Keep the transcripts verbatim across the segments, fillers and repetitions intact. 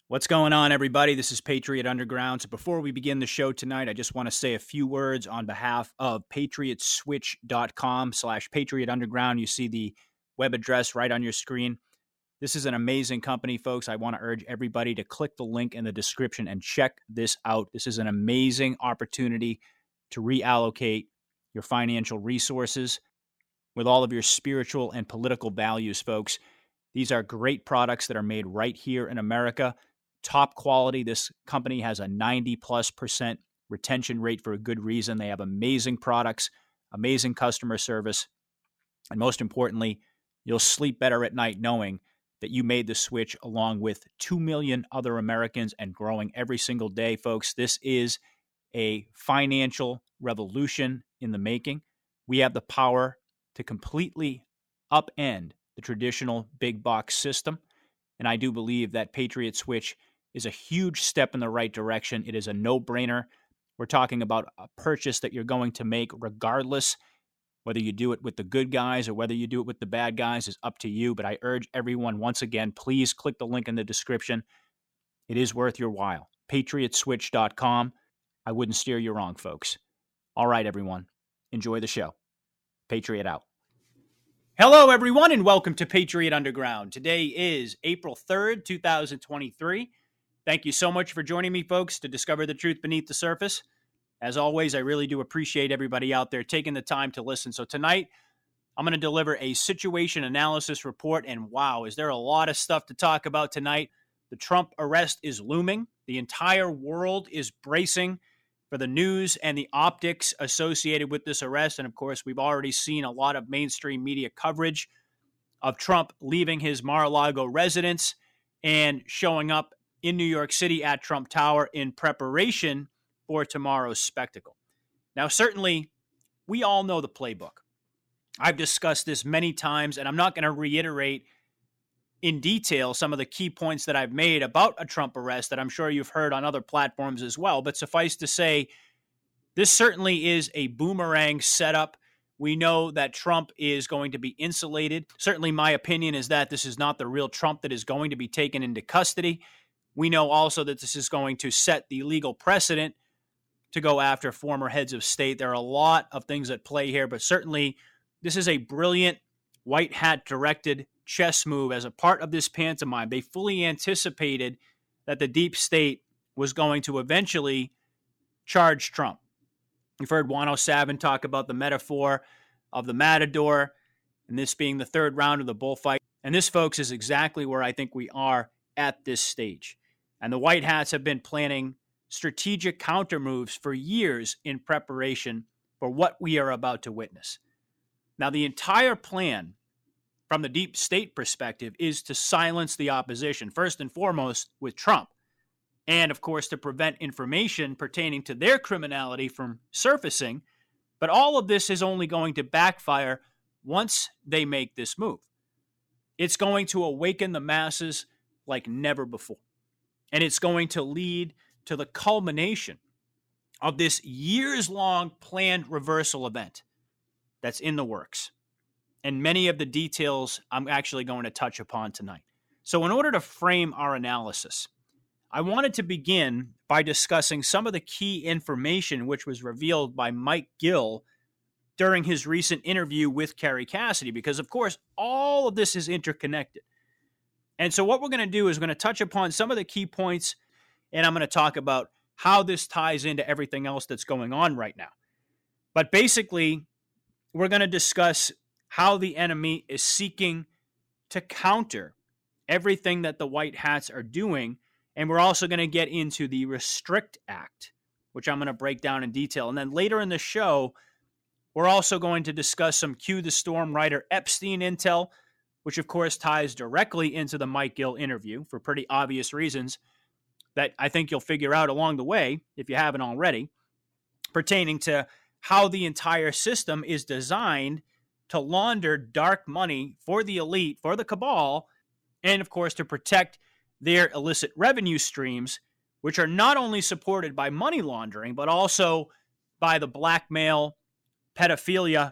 What's going on, everybody? This is Patriot Underground. So before we begin the show tonight, I just want to say a few words on behalf of patriotswitch.com slash Patriot Underground. You see the web address right on your screen. This is an amazing company, folks. I want to urge everybody to click the link in the description and check this out. This is an amazing opportunity to reallocate your financial resources with all of your spiritual and political values, folks. These are great products that are made right here in America. Top quality. This company has a ninety plus percent retention rate for a good reason. They have amazing products, amazing customer service, and most importantly, you'll sleep better at night knowing that you made the switch along with two million other Americans and growing every single day, folks. This is a financial revolution in the making. We have the power to completely upend the traditional big box system, and I do believe that Patriot Switch is a huge step in the right direction. It is a no-brainer. We're talking about a purchase that you're going to make regardless. Whether you do it with the good guys or whether you do it with the bad guys is up to you. But I urge everyone, once again, please click the link in the description. It is worth your while. patriot switch dot com. I wouldn't steer you wrong, folks. All right, everyone. Enjoy the show. Patriot out. Hello, everyone, and welcome to Patriot Underground. Today is April third, two thousand twenty-three. Thank you so much for joining me, folks, to discover the truth beneath the surface. As always, I really do appreciate everybody out there taking the time to listen. So tonight, I'm going to deliver a situation analysis report, and wow, is there a lot of stuff to talk about tonight. The Trump arrest is looming. The entire world is bracing for the news and the optics associated with this arrest. And of course, we've already seen a lot of mainstream media coverage of Trump leaving his Mar-a-Lago residence and showing up in New York City at Trump Tower in preparation for tomorrow's spectacle. Now, certainly, we all know the playbook. I've discussed this many times, and I'm not going to reiterate in detail some of the key points that I've made about a Trump arrest that I'm sure you've heard on other platforms as well. But suffice to say, this certainly is a boomerang setup. We know that Trump is going to be insulated. Certainly, my opinion is that this is not the real Trump that is going to be taken into custody. We know also that this is going to set the legal precedent to go after former heads of state. There are a lot of things at play here, but certainly this is a brilliant white hat directed chess move as a part of this pantomime. They fully anticipated that the deep state was going to eventually charge Trump. You've heard Juan O'Savin talk about the metaphor of the matador and this being the third round of the bullfight. And this, folks, is exactly where I think we are at this stage. And the White Hats have been planning strategic counter moves for years in preparation for what we are about to witness. Now, the entire plan from the deep state perspective is to silence the opposition, first and foremost with Trump, and of course to prevent information pertaining to their criminality from surfacing. But all of this is only going to backfire once they make this move. It's going to awaken the masses like never before. And it's going to lead to the culmination of this years-long planned reversal event that's in the works. And many of the details I'm actually going to touch upon tonight. So in order to frame our analysis, I wanted to begin by discussing some of the key information which was revealed by Mike Gill during his recent interview with Kerry Cassidy, because of course, all of this is interconnected. And so what we're going to do is we're going to touch upon some of the key points, and I'm going to talk about how this ties into everything else that's going on right now. But basically, we're going to discuss how the enemy is seeking to counter everything that the White Hats are doing. And we're also going to get into the Restrict Act, which I'm going to break down in detail. And then later in the show, we're also going to discuss some Q the Storm writer Epstein intel, which of course ties directly into the Mike Gill interview for pretty obvious reasons that I think you'll figure out along the way, if you haven't already, pertaining to how the entire system is designed to launder dark money for the elite, for the cabal, and of course to protect their illicit revenue streams, which are not only supported by money laundering, but also by the blackmail pedophilia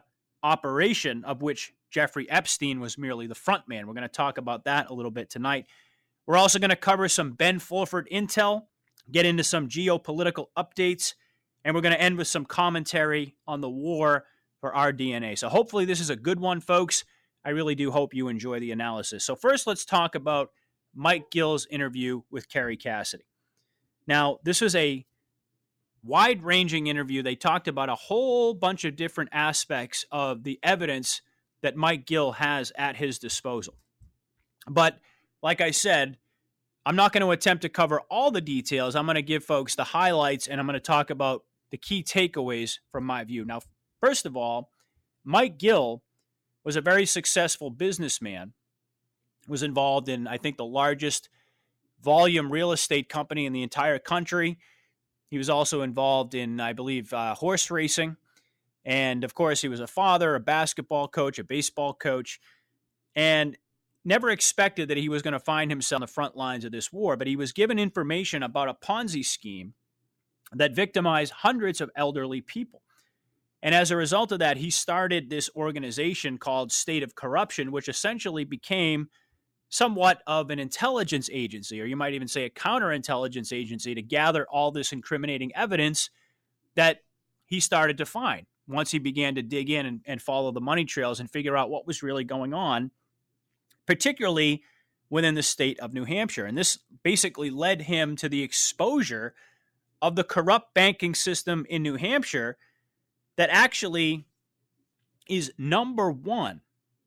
operation of which Jeffrey Epstein was merely the front man. We're going to talk about that a little bit tonight. We're also going to cover some Ben Fulford intel, get into some geopolitical updates, and we're going to end with some commentary on the war for our D N A. So hopefully this is a good one, folks. I really do hope you enjoy the analysis. So first, let's talk about Mike Gill's interview with Kerry Cassidy. Now, this was a wide-ranging interview. They talked about a whole bunch of different aspects of the evidence that Mike Gill has at his disposal. But like I said, I'm not going to attempt to cover all the details. I'm going to give folks the highlights, and I'm going to talk about the key takeaways from my view. Now, first of all, Mike Gill was a very successful businessman, was involved in, I think, the largest volume real estate company in the entire country. He was also involved in, I believe, uh, horse racing. And, of course, he was a father, a basketball coach, a baseball coach, and never expected that he was going to find himself on the front lines of this war. But he was given information about a Ponzi scheme that victimized hundreds of elderly people. And as a result of that, he started this organization called State of Corruption, which essentially became somewhat of an intelligence agency, or you might even say a counterintelligence agency, to gather all this incriminating evidence that he started to find once he began to dig in and, and follow the money trails and figure out what was really going on, particularly within the state of New Hampshire. And this basically led him to the exposure of the corrupt banking system in New Hampshire that actually is number one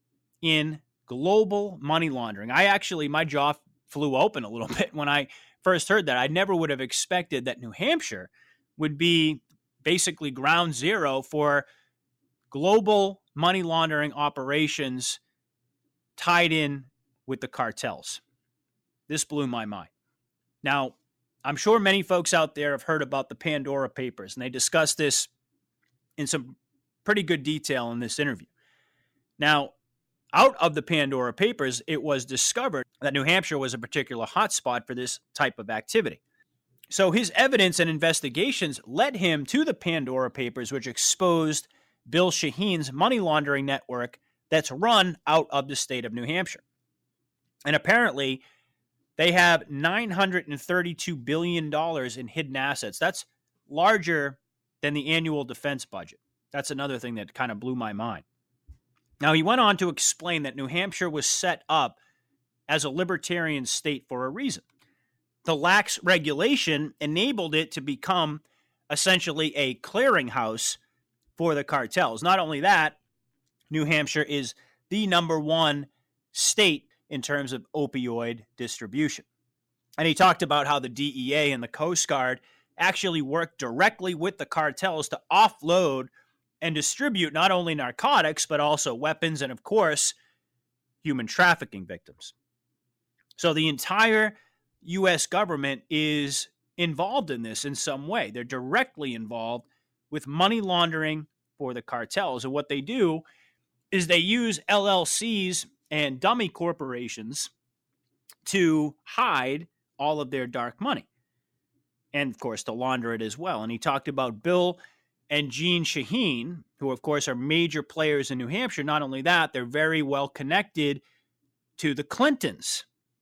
in global money laundering. I actually, my jaw flew open a little bit when I first heard that. I never would have expected that New Hampshire would be basically ground zero for global money laundering operations tied in with the cartels. This blew my mind. Now, I'm sure many folks out there have heard about the Pandora Papers, and they discussed this in some pretty good detail in this interview. Now, out of the Pandora Papers, it was discovered that New Hampshire was a particular hotspot for this type of activity. So his evidence and investigations led him to the Pandora Papers, which exposed Bill Shaheen's money laundering network that's run out of the state of New Hampshire. And apparently, they have nine hundred thirty-two billion dollars in hidden assets. That's larger than the annual defense budget. That's another thing that kind of blew my mind. Now, he went on to explain that New Hampshire was set up as a libertarian state for a reason. The lax regulation enabled it to become essentially a clearinghouse for the cartels. Not only that, New Hampshire is the number one state in terms of opioid distribution. And he talked about how the D E A and the Coast Guard actually work directly with the cartels to offload and distribute not only narcotics, but also weapons and, of course, human trafficking victims. So the entire U S government is involved in this in some way. They're directly involved with money laundering for the cartels. And what they do is they use L L Cs and dummy corporations to hide all of their dark money. And, of course, to launder it as well. And he talked about Bill and Jean Shaheen, who, of course, are major players in New Hampshire. Not only that, they're very well connected to the Clintons,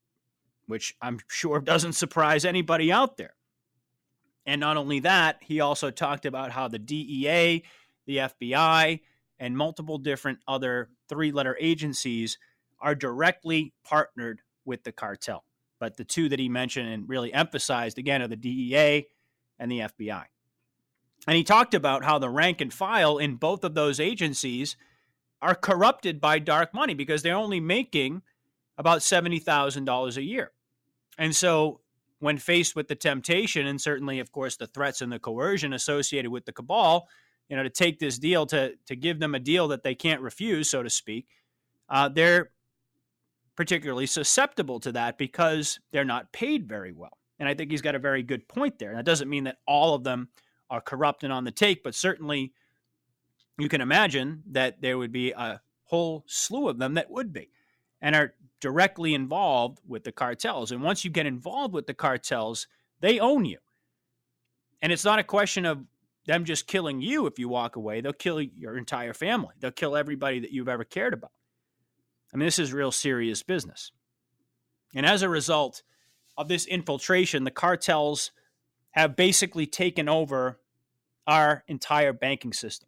which I'm sure doesn't surprise anybody out there. And not only that, he also talked about how the D E A, the F B I, and multiple different other three-letter agencies are directly partnered with the cartel. But the two that he mentioned and really emphasized, again, are the D E A and the F B I. And he talked about how the rank and file in both of those agencies are corrupted by dark money because they're only making about seventy thousand dollars a year. And so when faced with the temptation, and certainly, of course, the threats and the coercion associated with the cabal, you know, to take this deal, to, to give them a deal that they can't refuse, so to speak, uh, they're particularly susceptible to that because they're not paid very well. And I think he's got a very good point there. And that doesn't mean that all of them are corrupt and on the take, but certainly you can imagine that there would be a whole slew of them that would be and are directly involved with the cartels. And once you get involved with the cartels, they own you. And it's not a question of them just killing you if you walk away. They'll kill your entire family. They'll kill everybody that you've ever cared about. I mean, this is real serious business. And as a result of this infiltration, the cartels have basically taken over our entire banking system.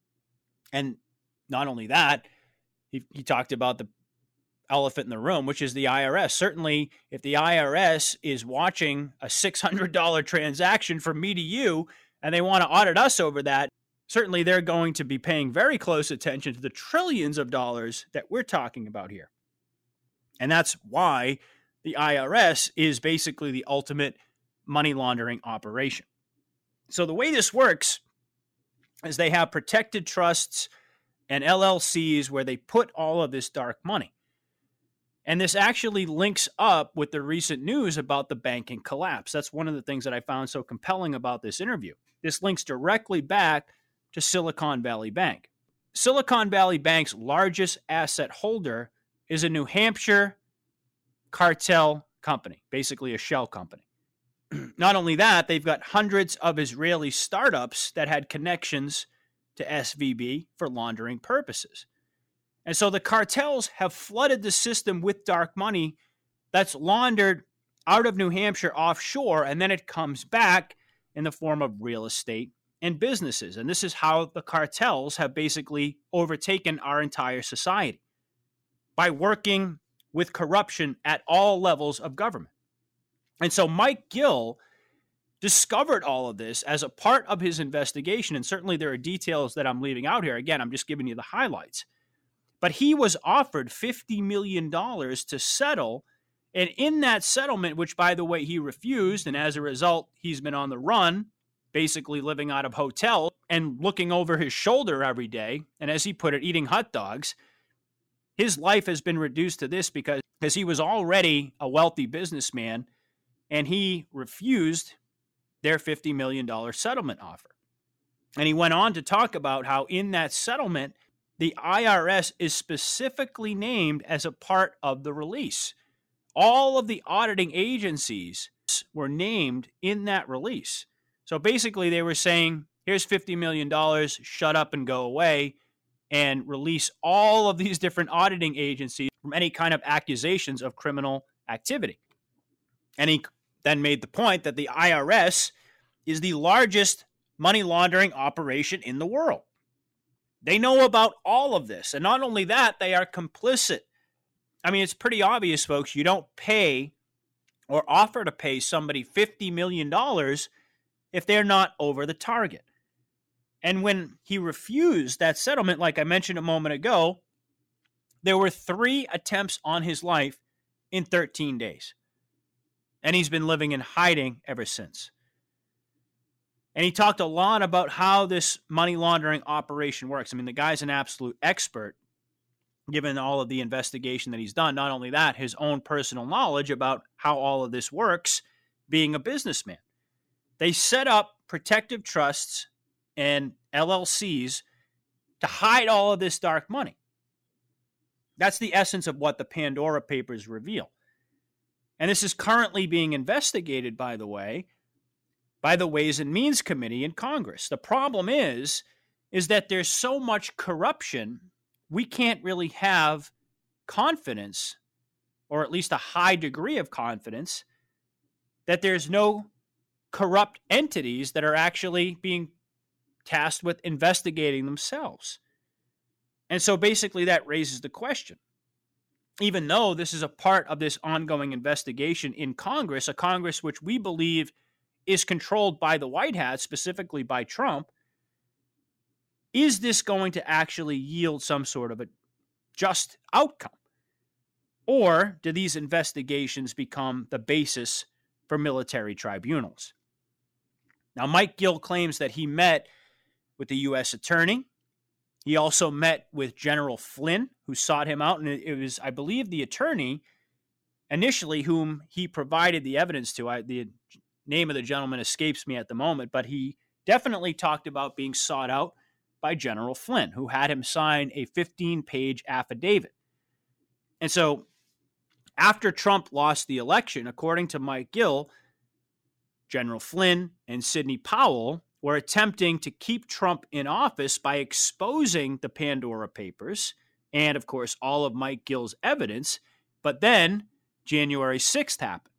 And not only that, he, he talked about the elephant in the room, which is the I R S. Certainly, if the I R S is watching a six hundred dollars transaction from me to you, and they want to audit us over that, certainly they're going to be paying very close attention to the trillions of dollars that we're talking about here. And that's why the I R S is basically the ultimate money laundering operation. So the way this works is they have protected trusts and L L Cs where they put all of this dark money. And this actually links up with the recent news about the banking collapse. That's one of the things that I found so compelling about this interview. This links directly back to Silicon Valley Bank. Silicon Valley Bank's largest asset holder is a New Hampshire cartel company, basically a shell company. Not only that, they've got hundreds of Israeli startups that had connections to S V B for laundering purposes. And so the cartels have flooded the system with dark money that's laundered out of New Hampshire offshore, and then it comes back in the form of real estate and businesses. And this is how the cartels have basically overtaken our entire society, by working with corruption at all levels of government. And so Mike Gill discovered all of this as a part of his investigation, and certainly there are details that I'm leaving out here. Again, I'm just giving you the highlights. But he was offered fifty million dollars to settle, and in that settlement, which, by the way, he refused, and as a result, he's been on the run, basically living out of hotels and looking over his shoulder every day, and as he put it, eating hot dogs. His life has been reduced to this because, because he was already a wealthy businessman, and he refused their fifty million dollars settlement offer. And he went on to talk about how in that settlement, the I R S is specifically named as a part of the release. All of the auditing agencies were named in that release. So basically they were saying, here's fifty million dollars, shut up and go away, and release all of these different auditing agencies from any kind of accusations of criminal activity. And he then made the point that the I R S is the largest money laundering operation in the world. They know about all of this. And not only that, they are complicit. I mean, it's pretty obvious, folks. You don't pay or offer to pay somebody fifty million dollars if they're not over the target. And when he refused that settlement, like I mentioned a moment ago, there were three attempts on his life in thirteen days. And he's been living in hiding ever since. And he talked a lot about how this money laundering operation works. I mean, the guy's an absolute expert, given all of the investigation that he's done. Not only that, his own personal knowledge about how all of this works, being a businessman. They set up protective trusts and L L Cs to hide all of this dark money. That's the essence of what the Pandora Papers reveal. And this is currently being investigated, by the way, by the Ways and Means Committee in Congress. The problem is, is that there's so much corruption, we can't really have confidence, or at least a high degree of confidence, that there's no corrupt entities that are actually being tasked with investigating themselves. And so basically that raises the question. Even though this is a part of this ongoing investigation in Congress, a Congress which we believe is controlled by the White Hat, specifically by Trump, is this going to actually yield some sort of a just outcome? Or do these investigations become the basis for military tribunals? Now, Mike Gill claims that he met with the U S attorney. He also met with General Flynn, who sought him out. And it was, I believe, the attorney initially whom he provided the evidence to. I, the name of the gentleman escapes me at the moment, but he definitely talked about being sought out by General Flynn, who had him sign a fifteen-page affidavit. And so after Trump lost the election, according to Mike Gill, General Flynn and Sidney Powell were attempting to keep Trump in office by exposing the Pandora Papers and, of course, all of Mike Gill's evidence. But then January sixth happened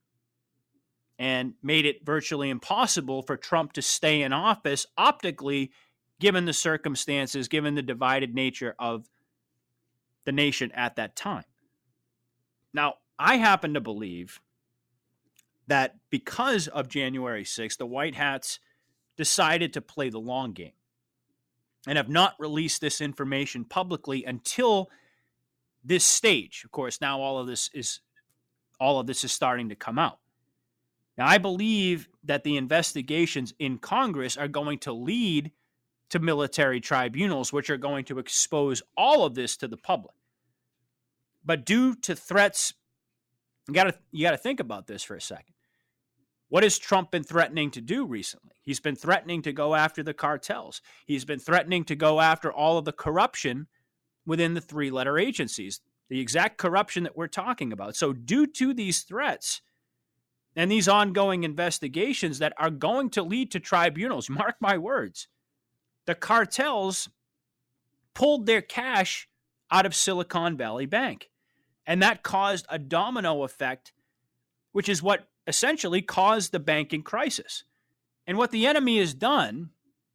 and made it virtually impossible for Trump to stay in office optically, given the circumstances, given the divided nature of the nation at that time. Now, I happen to believe that because of January sixth, the White Hats decided to play the long game and have not released this information publicly until this stage. Of course, now all of this is all of this is starting to come out. Now, I believe that the investigations in Congress are going to lead to military tribunals, which are going to expose all of this to the public. But due to threats, you got to you got to think about this for a second. What has Trump been threatening to do recently? He's been threatening to go after the cartels. He's been threatening to go after all of the corruption within the three-letter agencies, the exact corruption that we're talking about. So due to these threats and these ongoing investigations that are going to lead to tribunals, mark my words, the cartels pulled their cash out of Silicon Valley Bank. And that caused a domino effect, which is what essentially caused the banking crisis. And what the enemy has done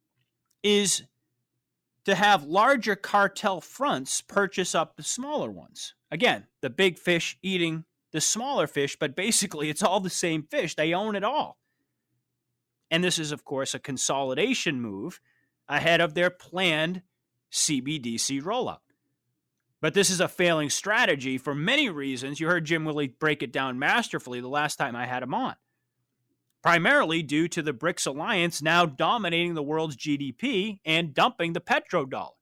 is to have larger cartel fronts purchase up the smaller ones. Again, the big fish eating the smaller fish, but basically it's all the same fish. They own it all. And this is, of course, a consolidation move ahead of their planned C B D C rollout. But this is a failing strategy for many reasons. You heard Jim Willie break it down masterfully the last time I had him on. Primarily due to the BRICS alliance now dominating the world's G D P and dumping the petrodollar.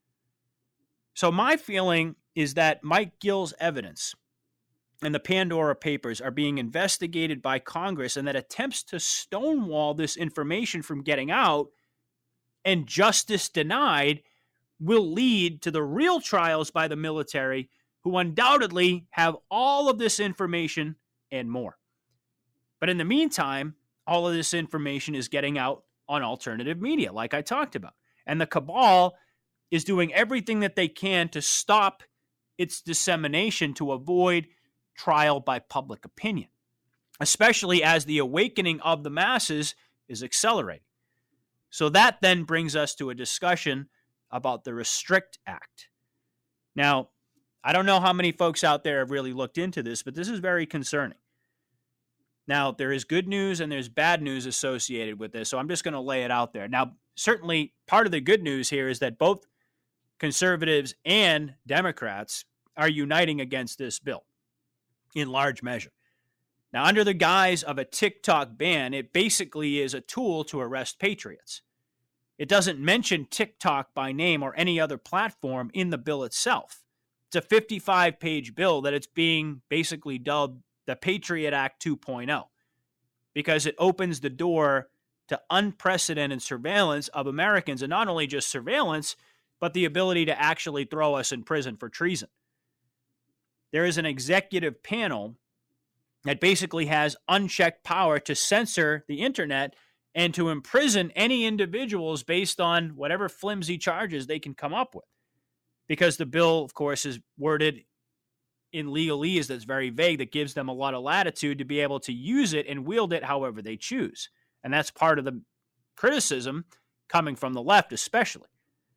So my feeling is that Mike Gill's evidence and the Pandora Papers are being investigated by Congress, and that attempts to stonewall this information from getting out and justice denied will lead to the real trials by the military, who undoubtedly have all of this information and more. But in the meantime, all of this information is getting out on alternative media, like I talked about. And the cabal is doing everything that they can to stop its dissemination to avoid trial by public opinion, especially as the awakening of the masses is accelerating. So that then brings us to a discussion about the Restrict Act. Now, I don't know how many folks out there have really looked into this, but this is very concerning. Now, there is good news and there's bad news associated with this, so I'm just going to lay it out there. Now, certainly part of the good news here is that both conservatives and Democrats are uniting against this bill in large measure. Now, under the guise of a TikTok ban, it basically is a tool to arrest patriots. It doesn't mention TikTok by name or any other platform in the bill itself. It's a fifty-five page bill that it's being basically dubbed the Patriot Act two point oh, because it opens the door to unprecedented surveillance of Americans, and not only just surveillance, but the ability to actually throw us in prison for treason. There is an executive panel that basically has unchecked power to censor the internet and to imprison any individuals based on whatever flimsy charges they can come up with. Because the bill, of course, is worded in legalese that's very vague, that gives them a lot of latitude to be able to use it and wield it however they choose. And that's part of the criticism coming from the left especially.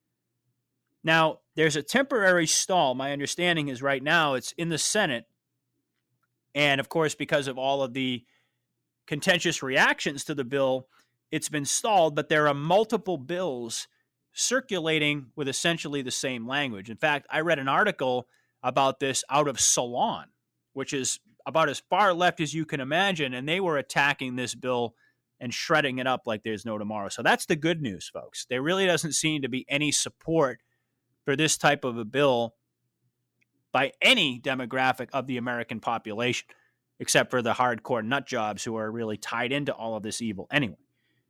Now, there's a temporary stall. My understanding is right now it's in the Senate. And, of course, because of all of the contentious reactions to the bill, it's been stalled, but there are multiple bills circulating with essentially the same language. In fact, I read an article about this out of Salon, which is about as far left as you can imagine, and they were attacking this bill and shredding it up like there's no tomorrow. So that's the good news, folks. There really doesn't seem to be any support for this type of a bill by any demographic of the American population, except for the hardcore nut jobs who are really tied into all of this evil anyway.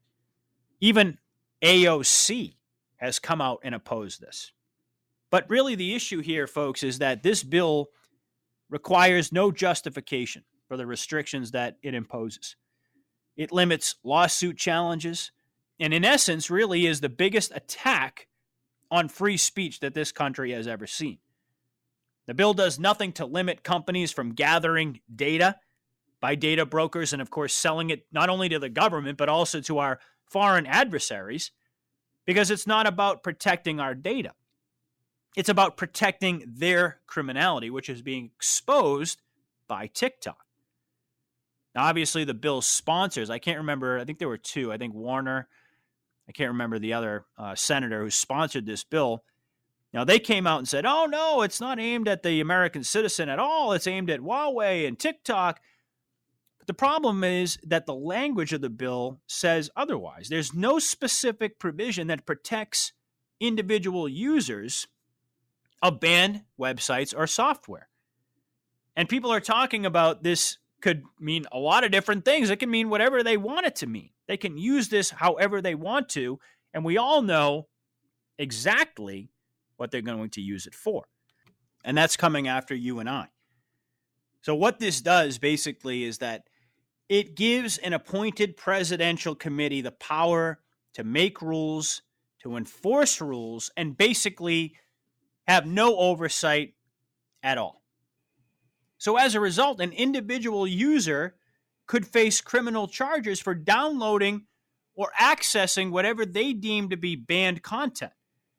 Even A O C has come out and opposed this. But really the issue here, folks, is that this bill requires no justification for the restrictions that it imposes. It limits lawsuit challenges, and in essence really is the biggest attack on free speech that this country has ever seen. The bill does nothing to limit companies from gathering data by data brokers and, of course, selling it not only to the government, but also to our foreign adversaries, because it's not about protecting our data. It's about protecting their criminality, which is being exposed by TikTok. Now, obviously, the bill's sponsors, I can't remember, I think there were two. I think Warner, I can't remember the other uh, senator who sponsored this bill. Now, they came out and said, oh, no, it's not aimed at the American citizen at all. It's aimed at Huawei and TikTok. But the problem is that the language of the bill says otherwise. There's no specific provision that protects individual users of banned websites or software. And people are talking about this could mean a lot of different things. It can mean whatever they want it to mean. They can use this however they want to. And we all know exactly what they're going to use it for. And that's coming after you and I. So what this does basically is that it gives an appointed presidential committee the power to make rules, to enforce rules, and basically have no oversight at all. So as a result, an individual user could face criminal charges for downloading or accessing whatever they deem to be banned content,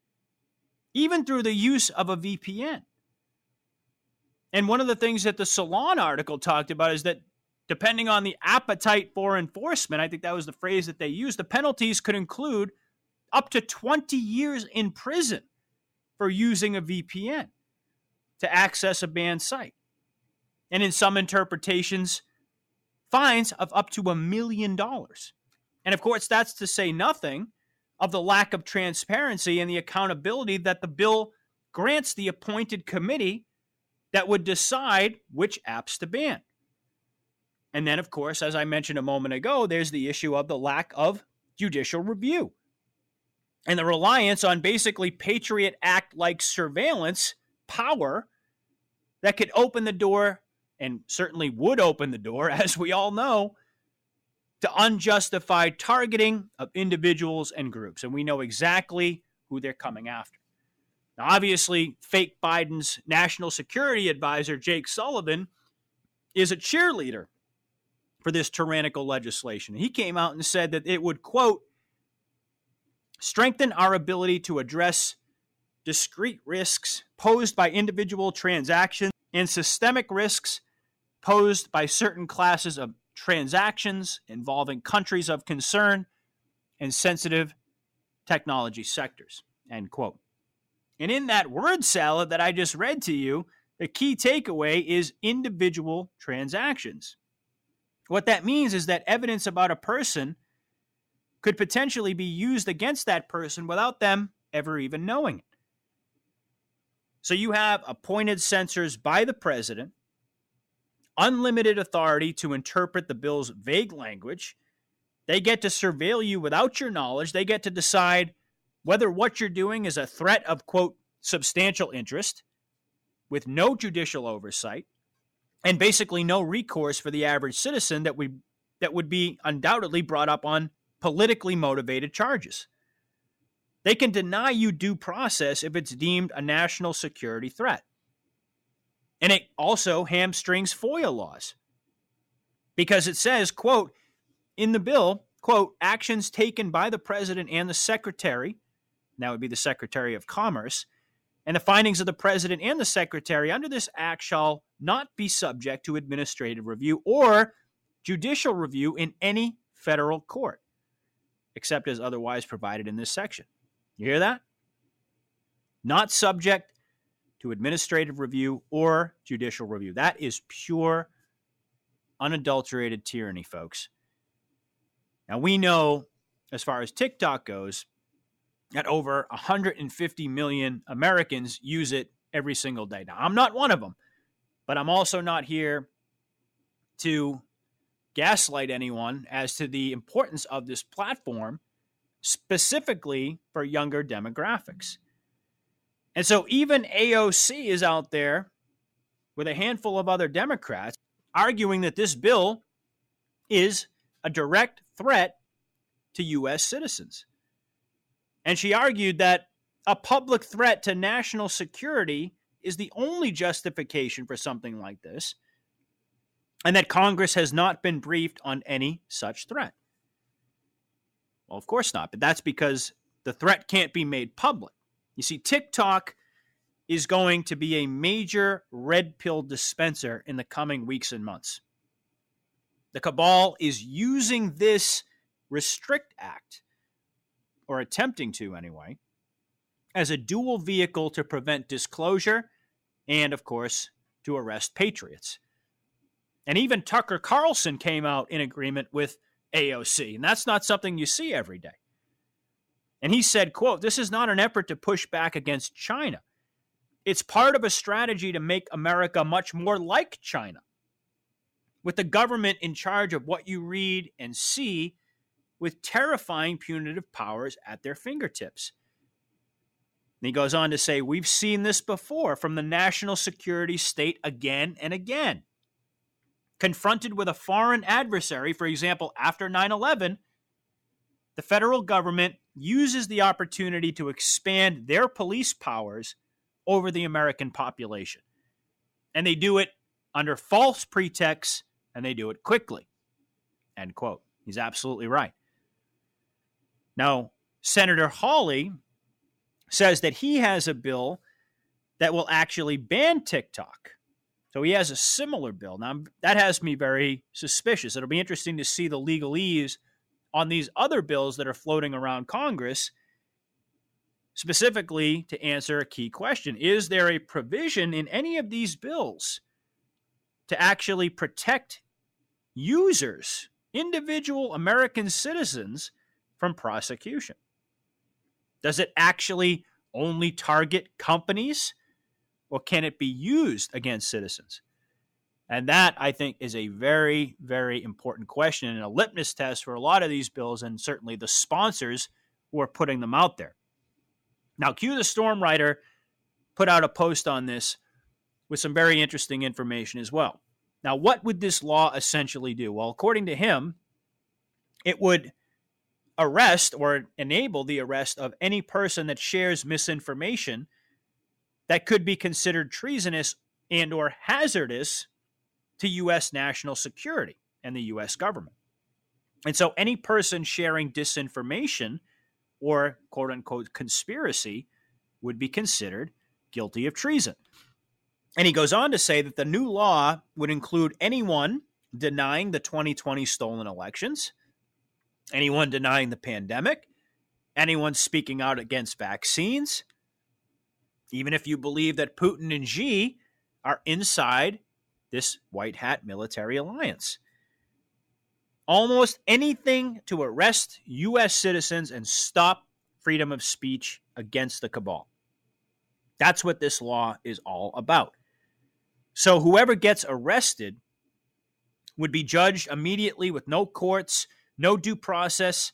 even through the use of a V P N. And one of the things that the Salon article talked about is that depending on the appetite for enforcement, I think that was the phrase that they used, the penalties could include up to twenty years in prison for using a V P N to access a banned site. And in some interpretations, fines of up to a million dollars. And of course, that's to say nothing of the lack of transparency and the accountability that the bill grants the appointed committee that would decide which apps to ban. And then, of course, as I mentioned a moment ago, there's the issue of the lack of judicial review and the reliance on basically Patriot Act-like surveillance power that could open the door, and certainly would open the door, as we all know, to unjustified targeting of individuals and groups. And we know exactly who they're coming after. Now, obviously, fake Biden's national security advisor, Jake Sullivan, is a cheerleader for this tyrannical legislation. He came out and said that it would, quote, strengthen our ability to address discrete risks posed by individual transactions and systemic risks posed by certain classes of transactions involving countries of concern and sensitive technology sectors, end quote. And in that word salad that I just read to you, the key takeaway is individual transactions. What that means is that evidence about a person could potentially be used against that person without them ever even knowing it. So you have appointed censors by the president, unlimited authority to interpret the bill's vague language. They get to surveil you without your knowledge. They get to decide whether what you're doing is a threat of, quote, substantial interest, with no judicial oversight, and basically no recourse for the average citizen that would, that would be undoubtedly brought up on politically motivated charges. They can deny you due process if it's deemed a national security threat. And it also hamstrings FOIA laws because it says, quote, in the bill, quote, actions taken by the president and the secretary, and that would be the Secretary of Commerce, and the findings of the president and the secretary under this act shall not be subject to administrative review or judicial review in any federal court, except as otherwise provided in this section. You hear that? Not subject to administrative review or judicial review. That is pure, unadulterated tyranny, folks. Now, we know, as far as TikTok goes, that over one hundred fifty million Americans use it every single day. Now, I'm not one of them, but I'm also not here to gaslight anyone as to the importance of this platform, specifically for younger demographics. And so even A O C is out there with a handful of other Democrats arguing that this bill is a direct threat to U S citizens. And she argued that a public threat to national security is the only justification for something like this, and that Congress has not been briefed on any such threat. Well, of course not, but that's because the threat can't be made public. You see, TikTok is going to be a major red pill dispenser in the coming weeks and months. The cabal is using this Restrict Act, or attempting to anyway, as a dual vehicle to prevent disclosure and, of course, to arrest patriots. And even Tucker Carlson came out in agreement with A O C, and that's not something you see every day. And he said, quote, "This is not an effort to push back against China. It's part of a strategy to make America much more like China, with the government in charge of what you read and see, with terrifying punitive powers at their fingertips." And he goes on to say, "We've seen this before from the national security state again and again. Confronted with a foreign adversary, for example, after nine eleven, the federal government uses the opportunity to expand their police powers over the American population. And they do it under false pretexts, and they do it quickly." End quote. He's absolutely right. Now, Senator Hawley says that he has a bill that will actually ban TikTok. So he has a similar bill. Now, that has me very suspicious. It'll be interesting to see the legalese on these other bills that are floating around Congress, specifically to answer a key question. Is there a provision in any of these bills to actually protect users, individual American citizens, from prosecution? Does it actually only target companies, or can it be used against citizens? And that, I think, is a very, very important question and a litmus test for a lot of these bills, and certainly the sponsors who are putting them out there. Now, Q the Storm Writer put out a post on this with some very interesting information as well. Now, what would this law essentially do? Well, according to him, it would arrest or enable the arrest of any person that shares misinformation that could be considered treasonous and or hazardous to U S national security and the U S government. And so any person sharing disinformation or quote-unquote conspiracy would be considered guilty of treason. And he goes on to say that the new law would include anyone denying the twenty twenty stolen elections, anyone denying the pandemic, anyone speaking out against vaccines, even if you believe that Putin and Xi are inside this white hat military alliance. Almost anything to arrest U S citizens and stop freedom of speech against the cabal. That's what this law is all about. So whoever gets arrested would be judged immediately with no courts, no due process,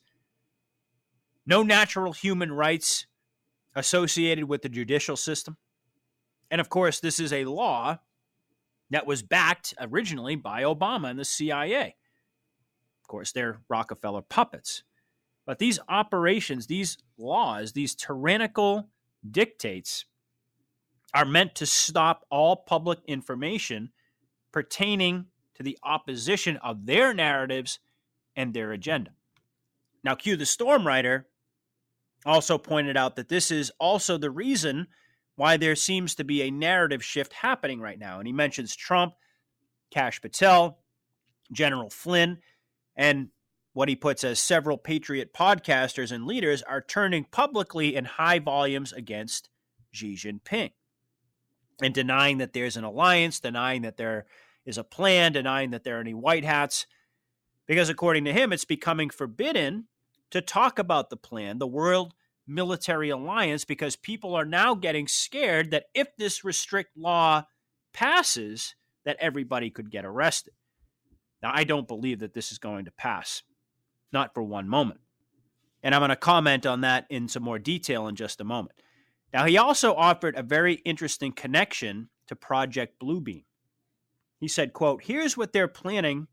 no natural human rights associated with the judicial system. And of course, this is a law that was backed originally by Obama and the C I A. Of course, they're Rockefeller puppets. But these operations, these laws, these tyrannical dictates are meant to stop all public information pertaining to the opposition of their narratives and their agenda. Now, Q the Storm Writer also pointed out that this is also the reason why there seems to be a narrative shift happening right now. And he mentions Trump, Kash Patel, General Flynn, and what he puts as several patriot podcasters and leaders are turning publicly in high volumes against Xi Jinping and denying that there's an alliance, denying that there is a plan, denying that there are any white hats, because according to him, it's becoming forbidden to talk about the plan, the World Military Alliance, because people are now getting scared that if this restrict law passes, that everybody could get arrested. Now, I don't believe that this is going to pass, not for one moment. And I'm going to comment on that in some more detail in just a moment. Now, he also offered a very interesting connection to Project Bluebeam. He said, quote, "Here's what they're planning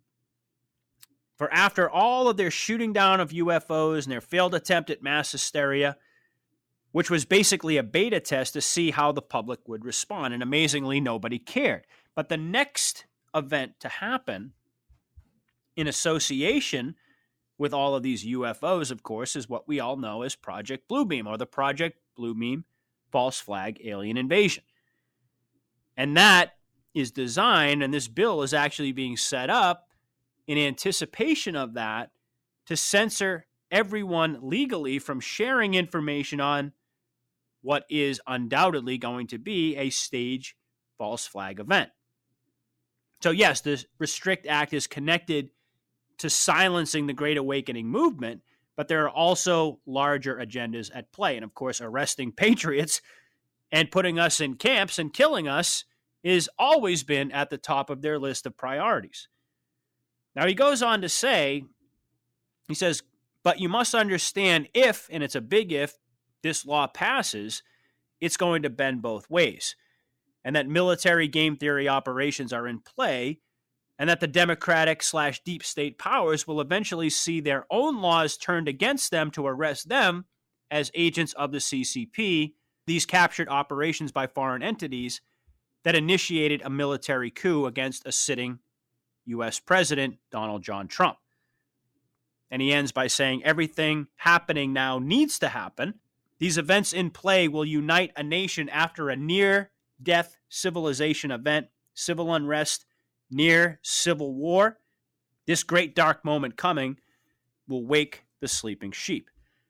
for after all of their shooting down of U F Os and their failed attempt at mass hysteria. which was basically a beta test to see how the public would respond. And amazingly, nobody cared. But the next event to happen in association with all of these U F Os, of course, is what we all know as Project Bluebeam, or the Project Bluebeam false flag alien invasion. And that is designed, and this bill is actually being set up in anticipation of that, to censor everyone legally from sharing information on what is undoubtedly going to be a stage false flag event. So yes, the Restrict Act is connected to silencing the Great Awakening movement, but there are also larger agendas at play. And of course, arresting patriots and putting us in camps and killing us has always been at the top of their list of priorities. Now, he goes on to say, he says, but you must understand if, and it's a big if, this law passes, it's going to bend both ways, and that military game theory operations are in play, and that the democratic slash deep state powers will eventually see their own laws turned against them to arrest them as agents of the C C P, these captured operations by foreign entities that initiated a military coup against a sitting U S President, Donald John Trump. And he ends by saying, everything happening now needs to happen. These events in play will unite a nation after a near-death civilization event, civil unrest, near civil war. This great dark moment coming will wake the sleeping sheep.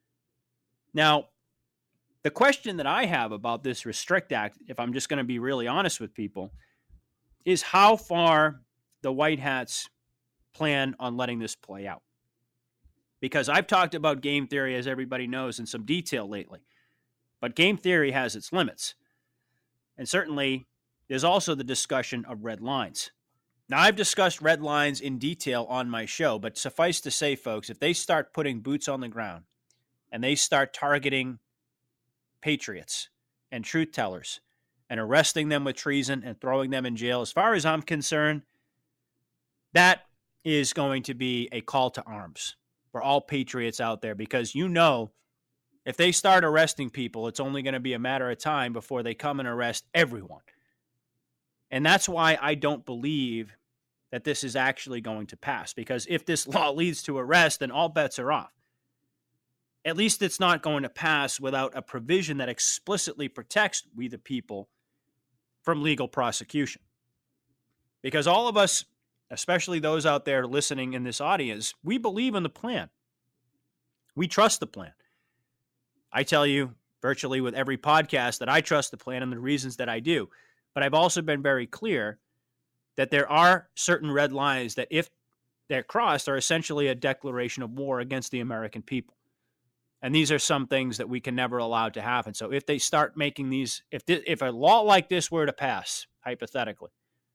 Now, the question that I have about this Restrict Act, if I'm just going to be really honest with people, is how far the White Hats plan on letting this play out. Because I've talked about game theory, as everybody knows, in some detail lately. But game theory has its limits. And certainly, there's also the discussion of red lines. Now, I've discussed red lines in detail on my show, but suffice to say, folks, if they start putting boots on the ground and they start targeting patriots and truth tellers and arresting them with treason and throwing them in jail, as far as I'm concerned, that is going to be a call to arms for all patriots out there, because you know, if they start arresting people, it's only going to be a matter of time before they come and arrest everyone. And that's why I don't believe that this is actually going to pass, because if this law leads to arrest, then all bets are off. At least it's not going to pass without a provision that explicitly protects we the people from legal prosecution. Because all of us, especially those out there listening in this audience, we believe in the plan. We trust the plan. I tell you virtually with every podcast that I trust the plan and the reasons that I do. But I've also been very clear that there are certain red lines that, if they're crossed, are essentially a declaration of war against the American people. And these are some things that we can never allow to happen. So if they start making these, if this, if a law like this were to pass, hypothetically,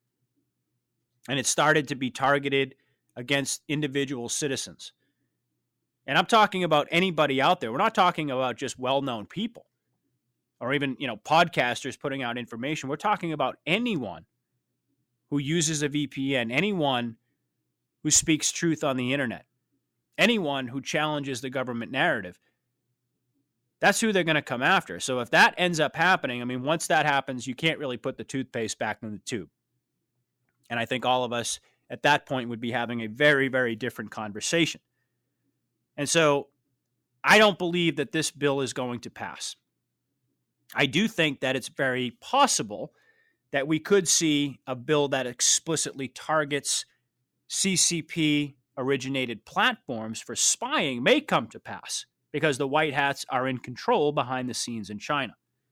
and it started to be targeted against individual citizens, and I'm talking about anybody out there, we're not talking about just well-known people or even, you know, podcasters putting out information. We're talking about anyone who uses a V P N, anyone who speaks truth on the internet, anyone who challenges the government narrative. That's who they're going to come after. So if that ends up happening, I mean, once that happens, you can't really put the toothpaste back in the tube. And I think all of us at that point would be having a very, very different conversation. And so I don't believe that this bill is going to pass. I do think that it's very possible that we could see a bill that explicitly targets C C P-originated platforms for spying may come to pass, because the White Hats are in control behind the scenes in China.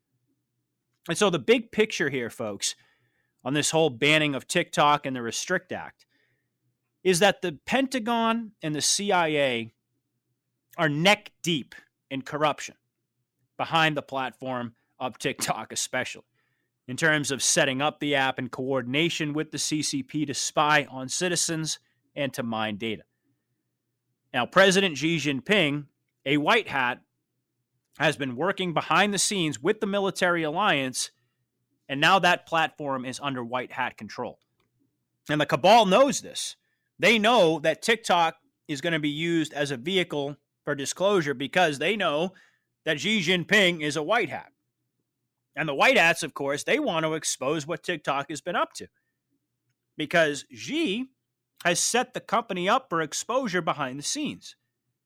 And so the big picture here, folks, on this whole banning of TikTok and the Restrict Act, is that the Pentagon and the C I A are neck deep in corruption behind the platform of TikTok, especially in terms of setting up the app in coordination with the C C P to spy on citizens and to mine data. Now, President Xi Jinping, a white hat, has been working behind the scenes with the military alliance, and now that platform is under white hat control. And the cabal knows this. They know that TikTok is going to be used as a vehicle for disclosure, because they know that Xi Jinping is a white hat. And the white hats, of course, they want to expose what TikTok has been up to, because Xi has set the company up for exposure behind the scenes.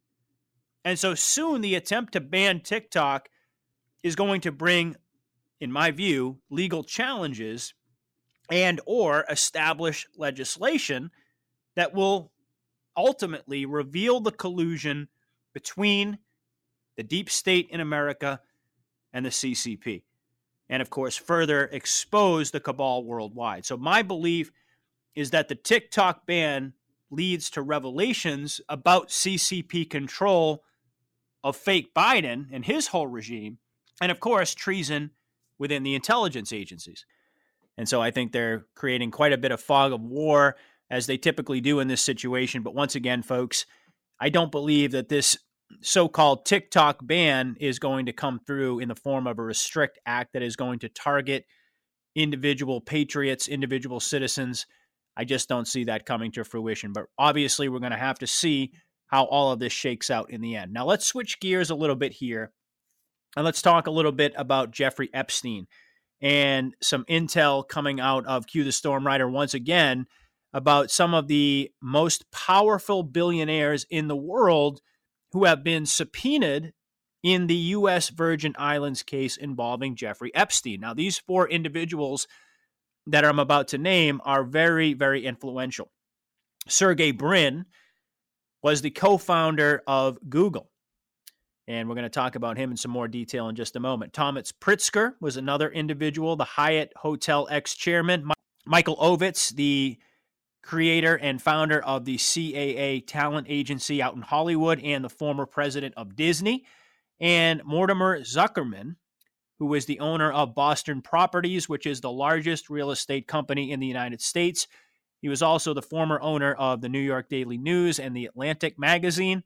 And so soon the attempt to ban TikTok is going to bring, in my view, legal challenges and or establish legislation that will ultimately reveal the collusion between the deep state in America and the C C P. And of course, further expose the cabal worldwide. So my belief is that the TikTok ban leads to revelations about C C P control of fake Biden and his whole regime, and of course, treason within the intelligence agencies. And so I think they're creating quite a bit of fog of war, as they typically do in this situation. But once again, folks, I don't believe that this so-called TikTok ban is going to come through in the form of a restrict act that is going to target individual patriots, individual citizens. I just don't see that coming to fruition. But obviously, we're going to have to see how all of this shakes out in the end. Now, let's switch gears a little bit here, and let's talk a little bit about Jeffrey Epstein and some intel coming out of Q the Storm Rider once again about some of the most powerful billionaires in the world who have been subpoenaed in the U S Virgin Islands case involving Jeffrey Epstein. Now, these four individuals that I'm about to name are very, very influential. Sergey Brin was the co-founder of Google, and we're going to talk about him in some more detail in just a moment. Thomas Pritzker was another individual, the Hyatt Hotel ex-chairman. Michael Ovitz, the creator and founder of the C A A talent agency out in Hollywood and the former president of Disney. And Mortimer Zuckerman, who was the owner of Boston Properties, which is the largest real estate company in the United States. He was also the former owner of the New York Daily News and the Atlantic magazine.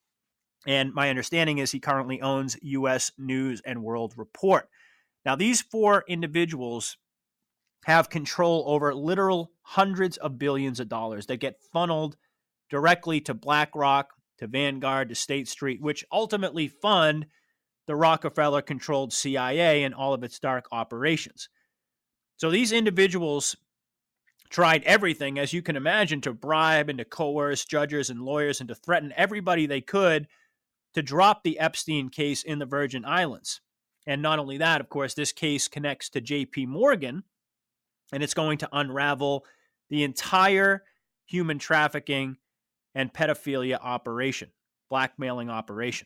And my understanding is he currently owns U S News and World Report. Now, these four individuals have control over literal hundreds of billions of dollars that get funneled directly to BlackRock, to Vanguard, to State Street, which ultimately fund the Rockefeller-controlled C I A and all of its dark operations. So these individuals tried everything, as you can imagine, to bribe and to coerce judges and lawyers and to threaten everybody they could to drop the Epstein case in the Virgin Islands. And not only that, of course, this case connects to J P Morgan, and it's going to unravel the entire human trafficking and pedophilia operation, blackmailing operation.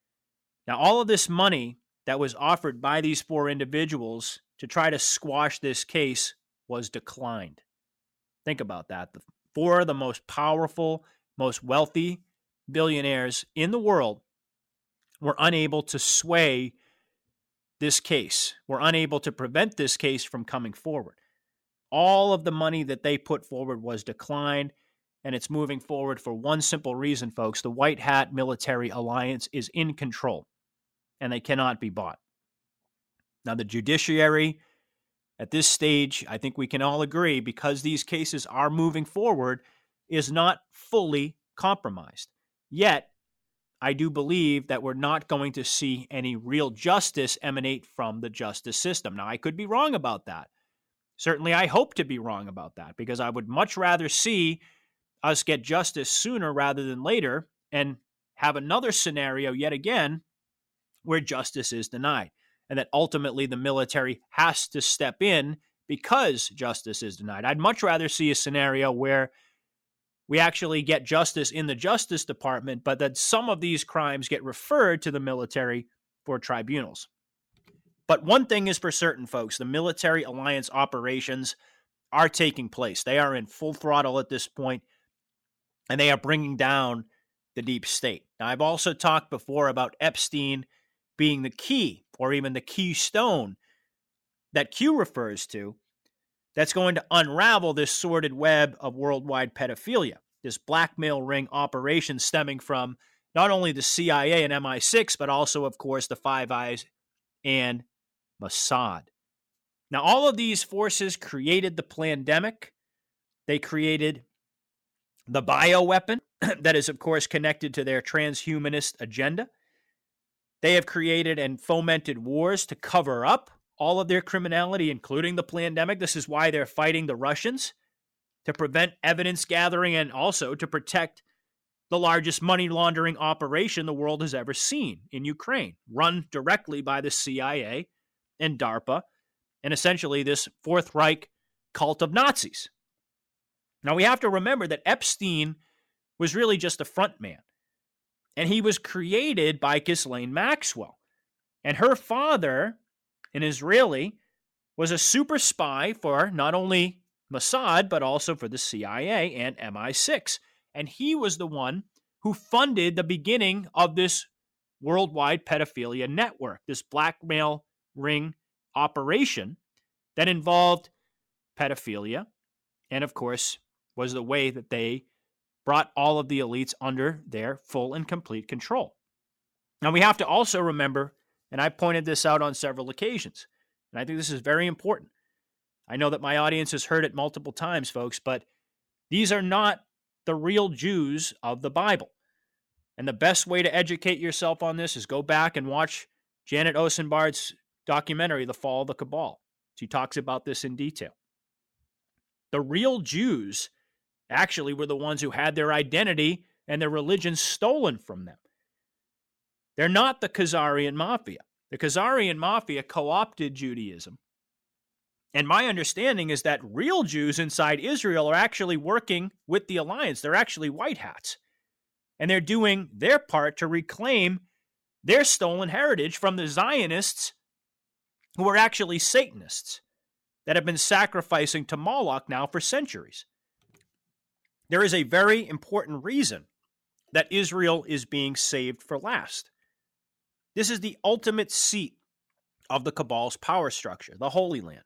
Now, all of this money that was offered by these four individuals to try to squash this case was declined. Think about that. The four of the most powerful, most wealthy billionaires in the world were unable to sway this case, were unable to prevent this case from coming forward. All of the money that they put forward was declined, and it's moving forward for one simple reason, folks. The White Hat Military Alliance is in control, and they cannot be bought. Now, the judiciary, at this stage, I think we can all agree, because these cases are moving forward, is not fully compromised. Yet, I do believe that we're not going to see any real justice emanate from the justice system. Now, I could be wrong about that. Certainly, I hope to be wrong about that, because I would much rather see us get justice sooner rather than later and have another scenario yet again where justice is denied, and that ultimately the military has to step in because justice is denied. I'd much rather see a scenario where we actually get justice in the Justice Department, but that some of these crimes get referred to the military for tribunals. But one thing is for certain, folks, the military alliance operations are taking place. They are in full throttle at this point, and they are bringing down the deep state. Now, I've also talked before about Epstein being the key, or even the keystone, that Q refers to, that's going to unravel this sordid web of worldwide pedophilia, this blackmail ring operation stemming from not only the C I A and M I six, but also, of course, the Five Eyes and Mossad. Now, all of these forces created the pandemic. They created the bioweapon that is, of course, connected to their transhumanist agenda. They have created and fomented wars to cover up all of their criminality, including the pandemic. This is why they're fighting the Russians, to prevent evidence gathering and also to protect the largest money laundering operation the world has ever seen in Ukraine, run directly by the C I A and DARPA, and essentially this Fourth Reich cult of Nazis. Now, we have to remember that Epstein was really just a front man, and he was created by Ghislaine Maxwell. And her father, an Israeli, was a super spy for not only Mossad, but also for the C I A and M I six. And he was the one who funded the beginning of this worldwide pedophilia network, this blackmail ring operation that involved pedophilia, and of course was the way that they brought all of the elites under their full and complete control. Now, we have to also remember, and I pointed this out on several occasions, and I think this is very important. I know that my audience has heard it multiple times, folks, but these are not the real Jews of the Bible. And the best way to educate yourself on this is go back and watch Janet Osenbard's documentary, The Fall of the Cabal. She talks about this in detail. The real Jews actually were the ones who had their identity and their religion stolen from them. They're not the Khazarian Mafia. The Khazarian Mafia co-opted Judaism. And my understanding is that real Jews inside Israel are actually working with the alliance. They're actually white hats. And they're doing their part to reclaim their stolen heritage from the Zionists, who are actually Satanists that have been sacrificing to Moloch now for centuries. There is a very important reason that Israel is being saved for last. This is the ultimate seat of the Cabal's power structure, the Holy Land.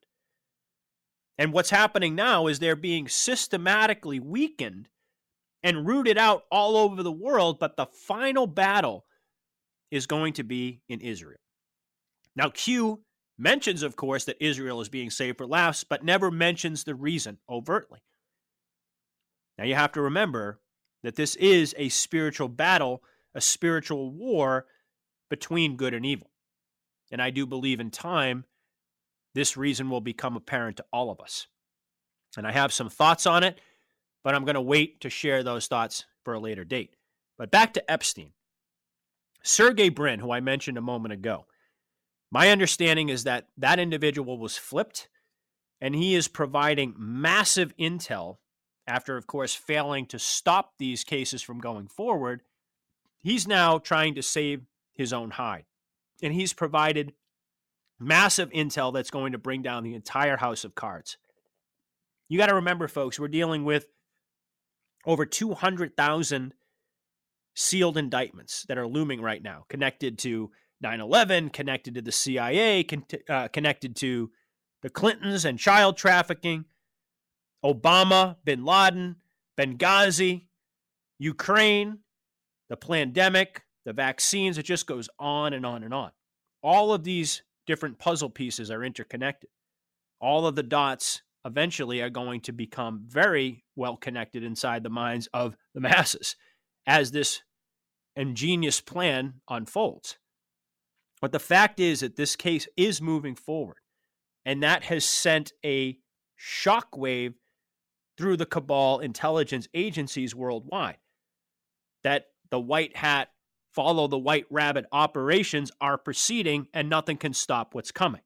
And what's happening now is they're being systematically weakened and rooted out all over the world, but the final battle is going to be in Israel. Now, Q mentions, of course, that Israel is being saved for last, but never mentions the reason overtly. Now, you have to remember that this is a spiritual battle, a spiritual war between good and evil. And I do believe in time, this reason will become apparent to all of us. And I have some thoughts on it, but I'm going to wait to share those thoughts for a later date. But back to Epstein. Sergey Brin, who I mentioned a moment ago, my understanding is that that individual was flipped, and he is providing massive intel after, of course, failing to stop these cases from going forward. He's now trying to save his own hide, and he's provided massive intel that's going to bring down the entire house of cards. You got to remember, folks, we're dealing with over two hundred thousand sealed indictments that are looming right now, connected to nine eleven, connected to the C I A, con- uh, connected to the Clintons and child trafficking, Obama, bin Laden, Benghazi, Ukraine, the pandemic, the vaccines. It just goes on and on and on. All of these different puzzle pieces are interconnected. All of the dots eventually are going to become very well connected inside the minds of the masses as this ingenious plan unfolds. But the fact is that this case is moving forward, and that has sent a shockwave through the cabal intelligence agencies worldwide, that the white hat, follow the white rabbit operations are proceeding, and nothing can stop what's coming.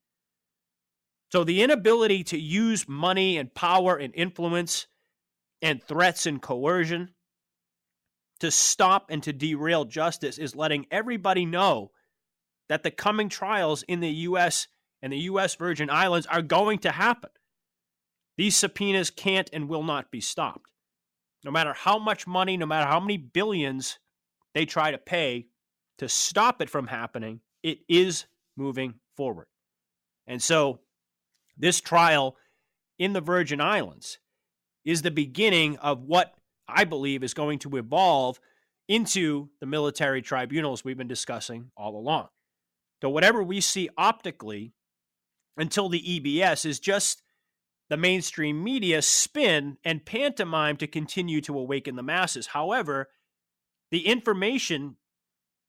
So the inability to use money and power and influence and threats and coercion to stop and to derail justice is letting everybody know that the coming trials in the U S and the U S Virgin Islands are going to happen. These subpoenas can't and will not be stopped. No matter how much money, no matter how many billions they try to pay to stop it from happening, it is moving forward. And so this trial in the Virgin Islands is the beginning of what I believe is going to evolve into the military tribunals we've been discussing all along. So whatever we see optically until the E B S is just the mainstream media spin and pantomime to continue to awaken the masses. However, the information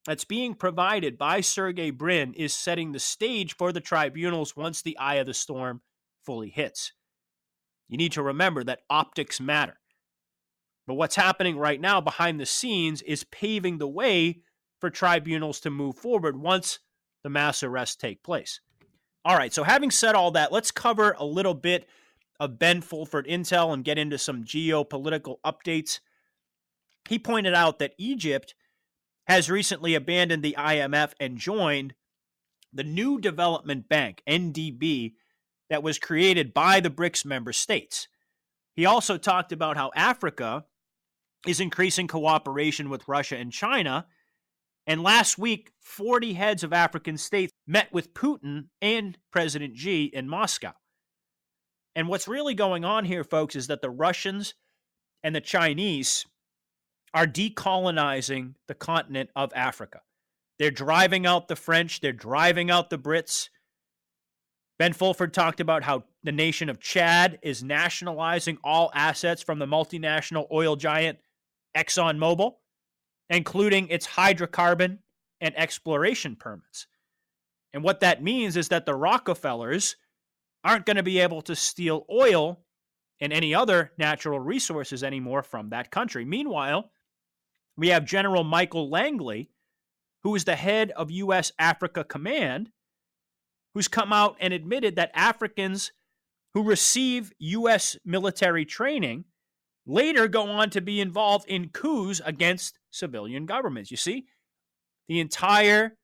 that's being provided by Sergey Brin is setting the stage for the tribunals once the eye of the storm fully hits. You need to remember that optics matter. But what's happening right now behind the scenes is paving the way for tribunals to move forward once the mass arrests take place. All right, so having said all that, let's cover a little bit of Ben Fulford intel and get into some geopolitical updates. He pointed out that Egypt has recently abandoned the I M F and joined the New Development Bank, N D B, that was created by the BRICS member states. He also talked about how Africa is increasing cooperation with Russia and China. And last week, forty heads of African states met with Putin and President Xi in Moscow. And what's really going on here, folks, is that the Russians and the Chinese are decolonizing the continent of Africa. They're driving out the French. They're driving out the Brits. Ben Fulford talked about how the nation of Chad is nationalizing all assets from the multinational oil giant ExxonMobil, including its hydrocarbon and exploration permits. And what that means is that the Rockefellers aren't going to be able to steal oil and any other natural resources anymore from that country. Meanwhile, we have General Michael Langley, who is the head of U S Africa Command, who's come out and admitted that Africans who receive U S military training later go on to be involved in coups against civilian governments. You see, the entire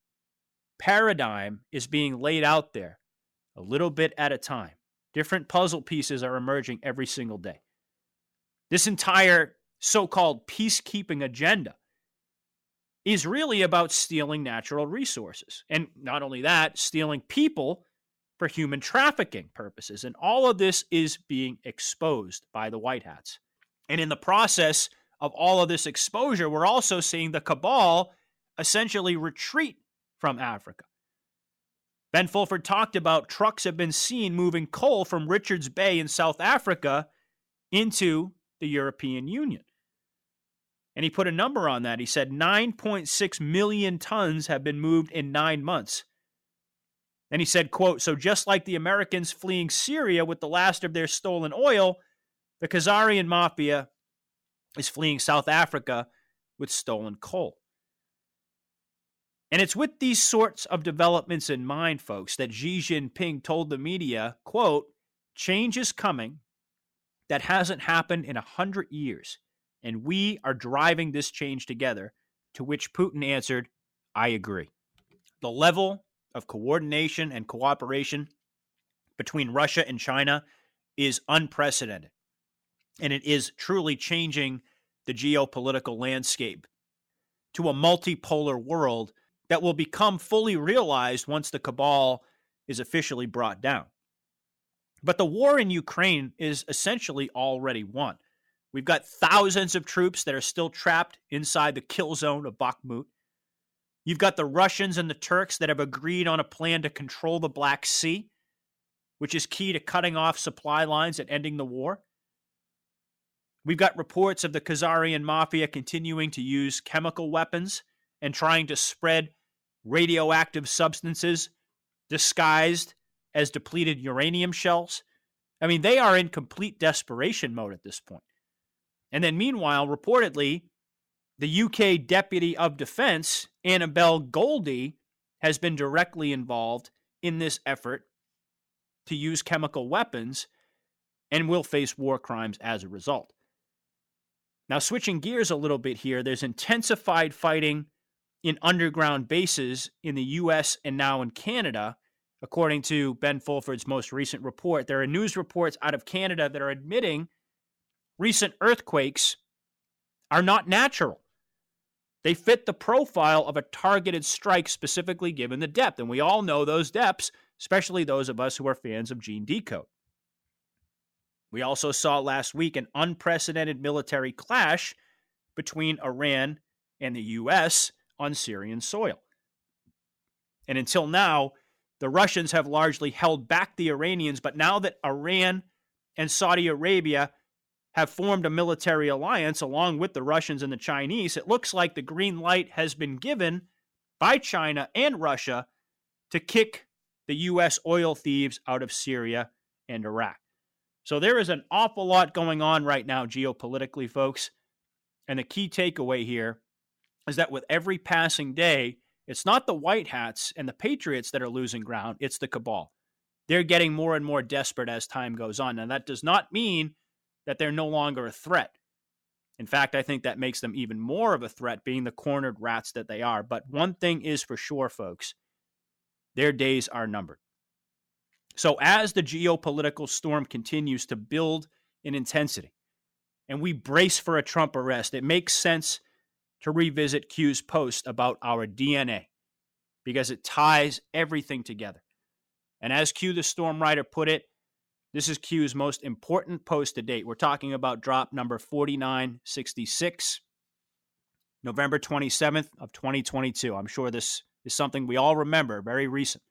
paradigm is being laid out there a little bit at a time. Different puzzle pieces are emerging every single day. This entire so-called peacekeeping agenda is really about stealing natural resources. And not only that, stealing people for human trafficking purposes. And all of this is being exposed by the White Hats. And in the process of all of this exposure, we're also seeing the cabal essentially retreat from Africa. Ben Fulford talked about trucks have been seen moving coal from Richards Bay in South Africa into the European Union. And he put a number on that. He said nine point six million tons have been moved in nine months. And he said, quote, so just like the Americans fleeing Syria with the last of their stolen oil, the Khazarian mafia is fleeing South Africa with stolen coal. And it's with these sorts of developments in mind, folks, that Xi Jinping told the media, quote, change is coming that hasn't happened in a hundred years. And we are driving this change together, to which Putin answered, I agree. The level of coordination and cooperation between Russia and China is unprecedented. And it is truly changing the geopolitical landscape to a multipolar world that will become fully realized once the cabal is officially brought down. But the war in Ukraine is essentially already won. We've got thousands of troops that are still trapped inside the kill zone of Bakhmut. You've got the Russians and the Turks that have agreed on a plan to control the Black Sea, which is key to cutting off supply lines and ending the war. We've got reports of the Khazarian mafia continuing to use chemical weapons and trying to spread radioactive substances disguised as depleted uranium shells. I mean, they are in complete desperation mode at this point. And then meanwhile, reportedly, the U K Deputy of Defense, Annabel Goldie, has been directly involved in this effort to use chemical weapons and will face war crimes as a result. Now, switching gears a little bit here, there's intensified fighting in underground bases in the U S and now in Canada. According to Ben Fulford's most recent report, there are news reports out of Canada that are admitting recent earthquakes are not natural. They fit the profile of a targeted strike, specifically given the depth. And we all know those depths, especially those of us who are fans of Gene Decode. We also saw last week an unprecedented military clash between Iran and the U S on Syrian soil. And until now, the Russians have largely held back the Iranians, but now that Iran and Saudi Arabia have formed a military alliance along with the Russians and the Chinese, it looks like the green light has been given by China and Russia to kick the U S oil thieves out of Syria and Iraq. So there is an awful lot going on right now geopolitically, folks. And the key takeaway here is that with every passing day, it's not the white hats and the patriots that are losing ground, it's the cabal. They're getting more and more desperate as time goes on. Now, that does not mean that they're no longer a threat. In fact, I think that makes them even more of a threat, being the cornered rats that they are. But one thing is for sure, folks, their days are numbered. So as the geopolitical storm continues to build in intensity, and we brace for a Trump arrest, it makes sense to revisit Q's post about our D N A, because it ties everything together. And as Q the Storm Rider put it, this is Q's most important post to date. We're talking about drop number forty-nine sixty-six, November twenty-seventh of twenty twenty-two. I'm sure this is something we all remember, very recent.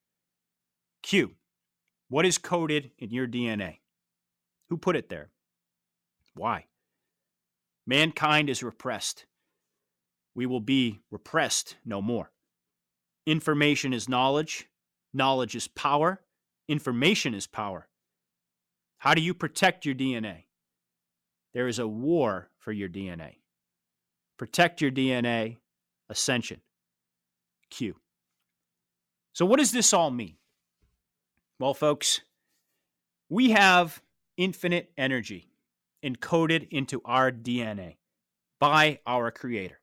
Q, what is coded in your D N A? Who put it there? Why? Mankind is repressed. We will be repressed no more. Information is knowledge. Knowledge is power. Information is power. How do you protect your D N A? There is a war for your D N A. Protect your D N A. Ascension. Q. So what does this all mean? Well, folks, we have infinite energy encoded into our D N A by our Creator.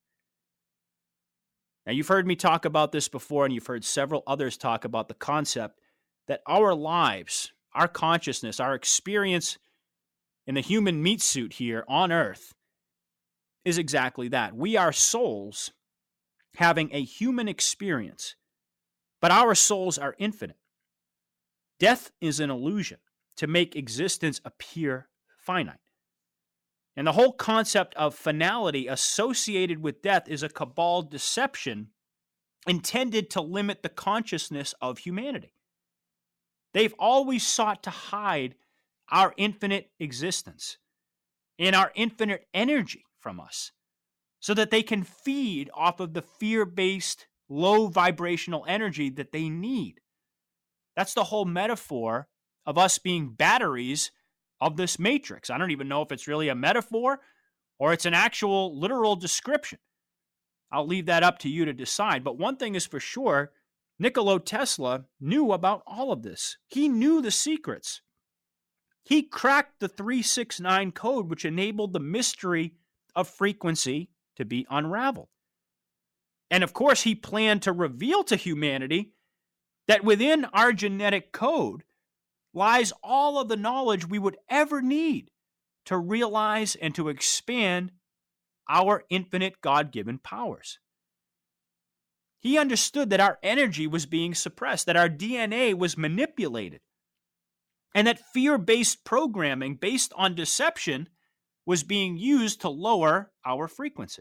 Now, you've heard me talk about this before, and you've heard several others talk about the concept that our lives, our consciousness, our experience in the human meat suit here on Earth is exactly that. We are souls having a human experience, but our souls are infinite. Death is an illusion to make existence appear finite. And the whole concept of finality associated with death is a cabal deception intended to limit the consciousness of humanity. They've always sought to hide our infinite existence and our infinite energy from us so that they can feed off of the fear-based, low vibrational energy that they need. That's the whole metaphor of us being batteries of this matrix. I don't even know if it's really a metaphor or it's an actual literal description. I'll leave that up to you to decide. But one thing is for sure, Nikola Tesla knew about all of this. He knew the secrets. He cracked the three six nine code, which enabled the mystery of frequency to be unraveled. And of course, he planned to reveal to humanity that within our genetic code lies all of the knowledge we would ever need to realize and to expand our infinite God-given powers. He understood that our energy was being suppressed, that our D N A was manipulated, and that fear-based programming based on deception was being used to lower our frequency.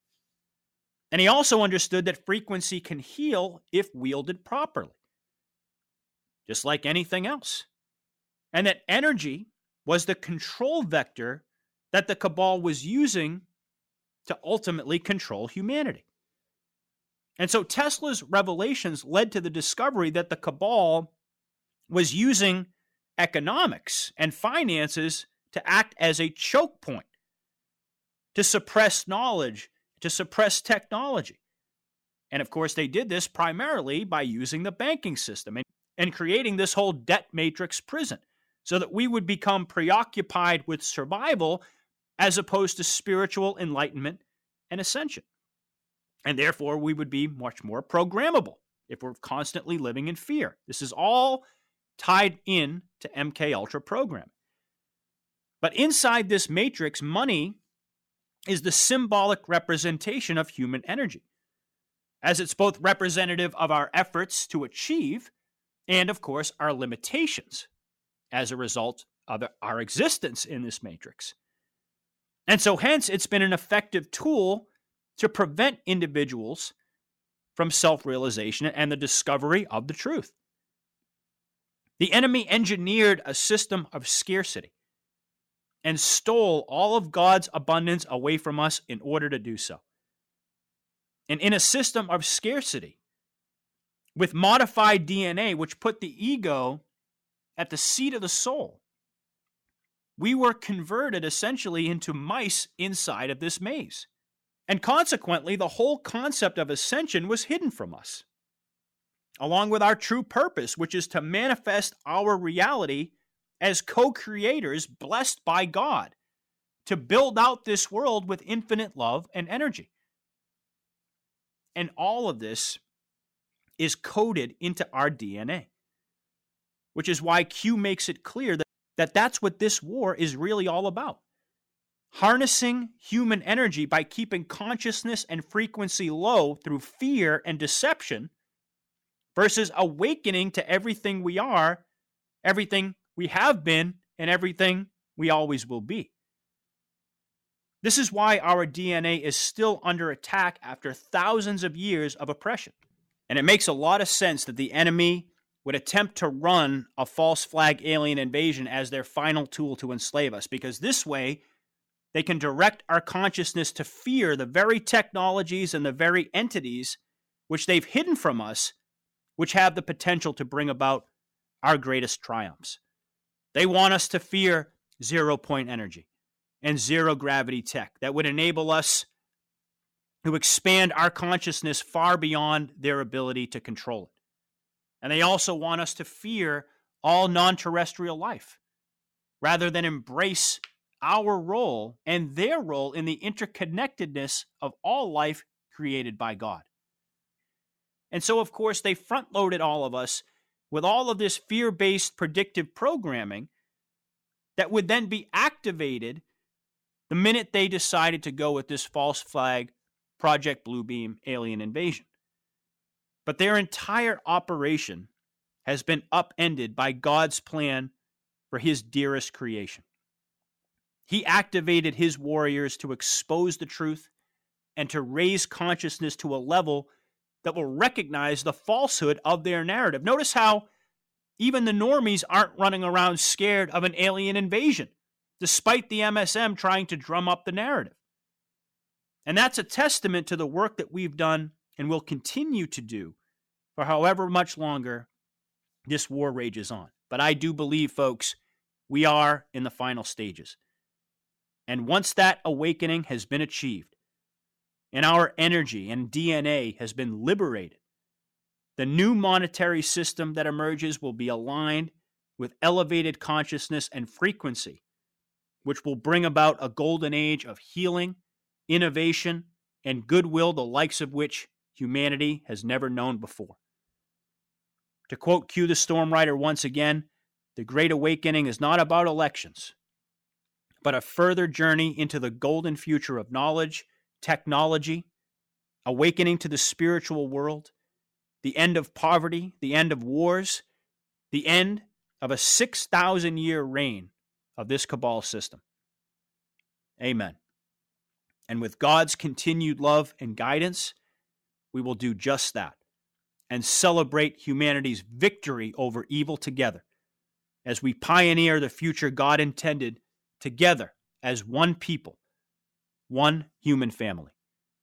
And he also understood that frequency can heal if wielded properly, just like anything else. And that energy was the control vector that the cabal was using to ultimately control humanity. And so Tesla's revelations led to the discovery that the cabal was using economics and finances to act as a choke point, to suppress knowledge, to suppress technology. And of course, they did this primarily by using the banking system and, and creating this whole debt matrix prison, so that we would become preoccupied with survival as opposed to spiritual enlightenment and ascension. And therefore, we would be much more programmable if we're constantly living in fear. This is all tied in to M K Ultra programming. But inside this matrix, money is the symbolic representation of human energy, as it's both representative of our efforts to achieve and, of course, our limitations as a result of our existence in this matrix. And so hence, it's been an effective tool to prevent individuals from self-realization and the discovery of the truth. The enemy engineered a system of scarcity and stole all of God's abundance away from us in order to do so. And in a system of scarcity, with modified D N A, which put the ego at the seat of the soul, we were converted essentially into mice inside of this maze. And consequently, the whole concept of ascension was hidden from us, along with our true purpose, which is to manifest our reality as co-creators blessed by God, to build out this world with infinite love and energy. And all of this is coded into our D N A, which is why Q makes it clear that, that that's what this war is really all about. Harnessing human energy by keeping consciousness and frequency low through fear and deception versus awakening to everything we are, everything we have been, and everything we always will be. This is why our D N A is still under attack after thousands of years of oppression. And it makes a lot of sense that the enemy would attempt to run a false flag alien invasion as their final tool to enslave us, because this way they can direct our consciousness to fear the very technologies and the very entities which they've hidden from us, which have the potential to bring about our greatest triumphs. They want us to fear zero-point energy and zero-gravity tech that would enable us to expand our consciousness far beyond their ability to control it. And they also want us to fear all non-terrestrial life, rather than embrace our role and their role in the interconnectedness of all life created by God. And so, of course, they front-loaded all of us with all of this fear-based predictive programming that would then be activated the minute they decided to go with this false flag Project Bluebeam alien invasion. But their entire operation has been upended by God's plan for his dearest creation. He activated his warriors to expose the truth and to raise consciousness to a level that will recognize the falsehood of their narrative. Notice how even the normies aren't running around scared of an alien invasion, despite the M S M trying to drum up the narrative. And that's a testament to the work that we've done and will continue to do for however much longer this war rages on. But I do believe, folks, we are in the final stages. And once that awakening has been achieved, and our energy and D N A has been liberated, the new monetary system that emerges will be aligned with elevated consciousness and frequency, which will bring about a golden age of healing, innovation, and goodwill, the likes of which humanity has never known before. To quote Q the Storm Rider once again, the Great Awakening is not about elections, but a further journey into the golden future of knowledge, technology, awakening to the spiritual world, the end of poverty, the end of wars, the end of a six thousand year reign of this cabal system. Amen. And with God's continued love and guidance, we will do just that and celebrate humanity's victory over evil together as we pioneer the future God intended together as one people, one human family.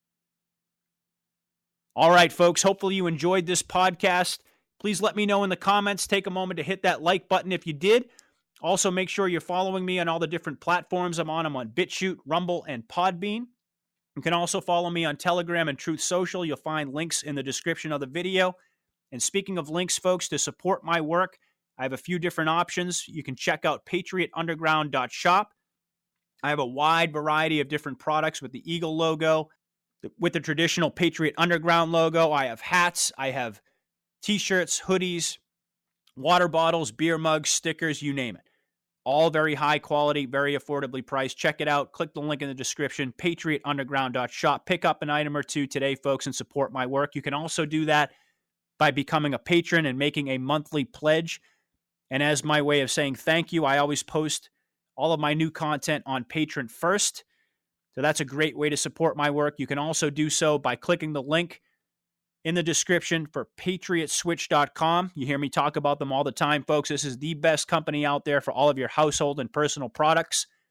All right, folks, hopefully you enjoyed this podcast. Please let me know in the comments. Take a moment to hit that like button if you did. Also, make sure you're following me on all the different platforms I'm on. I'm on BitChute, Rumble, and Podbean. You can also follow me on Telegram and Truth Social. You'll find links in the description of the video. And speaking of links, folks, to support my work, I have a few different options. You can check out patriot underground dot shop. I have a wide variety of different products with the Eagle logo, with the traditional Patriot Underground logo. I have hats, I have t-shirts, hoodies, water bottles, beer mugs, stickers, you name it. All very high quality, very affordably priced. Check it out. Click the link in the description, patriot underground dot shop. Pick up an item or two today, folks, and support my work. You can also do that by becoming a patron and making a monthly pledge. And as my way of saying thank you, I always post all of my new content on Patreon first. So that's a great way to support my work. You can also do so by clicking the link in the description for patriot switch dot com. You hear me talk about them all the time, folks. This is the best company out there for all of your household and personal products.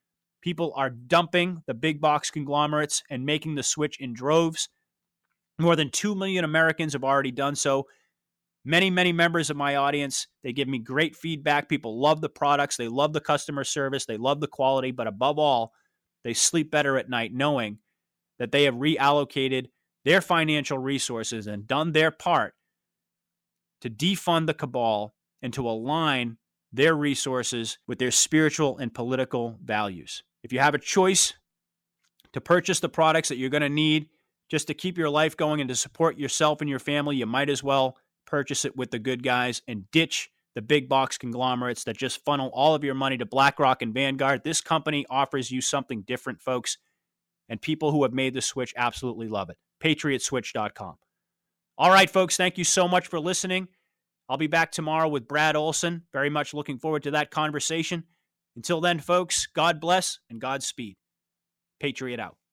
People are dumping the big box conglomerates and making the switch in droves. More than two million Americans have already done so. Many, many members of my audience, they give me great feedback. People love the products. They love the customer service. They love the quality. But above all, they sleep better at night knowing that they have reallocated their financial resources and done their part to defund the cabal and to align their resources with their spiritual and political values. If you have a choice to purchase the products that you're going to need just to keep your life going and to support yourself and your family, you might as well purchase it with the good guys and ditch the big box conglomerates that just funnel all of your money to BlackRock and Vanguard. This company offers you something different, folks, and people who have made the switch absolutely love it. patriot switch dot com. All right, folks, thank you so much for listening. I'll be back tomorrow with Brad Olson. Very much looking forward to that conversation. Until then, folks, God bless and Godspeed. Patriot out.